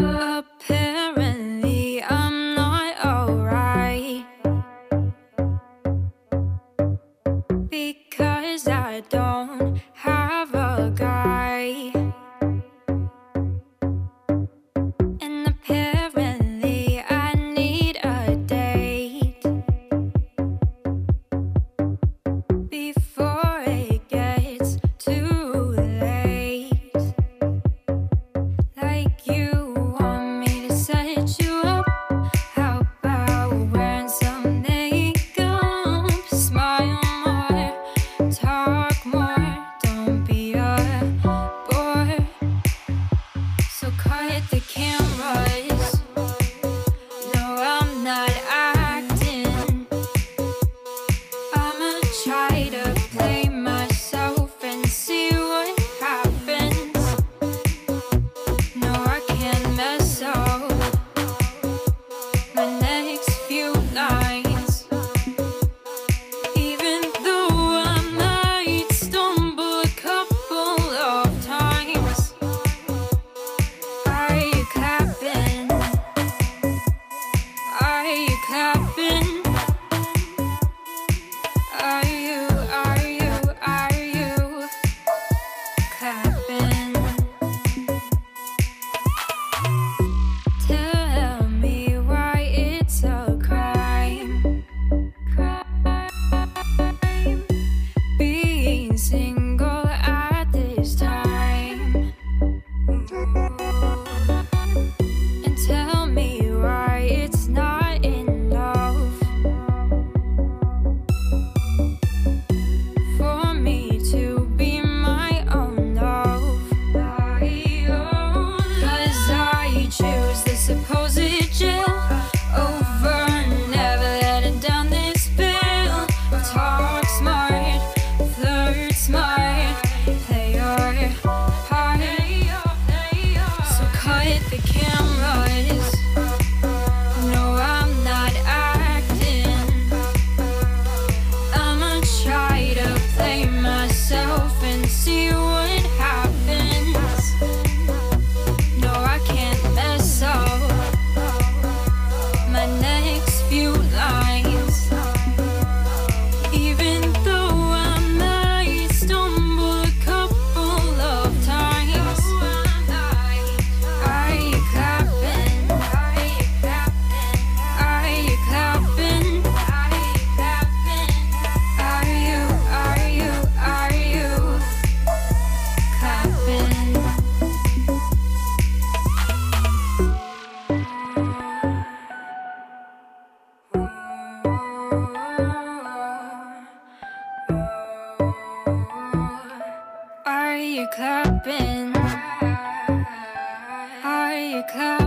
Apparently, I'm not alright because I don't have a guy. And apparently, I need a date before it gets too late. Like you want me to set you up. How about wearing some makeup? Smile more, talk more, don't be a bore. So cut the cameras. No, I'm not acting. I'ma try to play myself and see what happens. No, I can't mess up my next few lines. Even though I might stumble a couple of times. Are you clapping? Are you clapping? Are you clapping? Tell me why it's a crime. Being single at this time. And tell me why it's not enough for me to be my own love. 'Cause I choose the supposed jail over never letting down this bill. Talk smart, flirt smart, play your part. So cut the cameras. No, I'm not acting. I'ma try to play myself and see what happens. No, I can't mess up my next few lines. Even though I might stumble a couple of times. Are you clapping? Are you clapping? Are you clapping? Are you clapping? Are you clapping? Are you clapping? Are you clapping?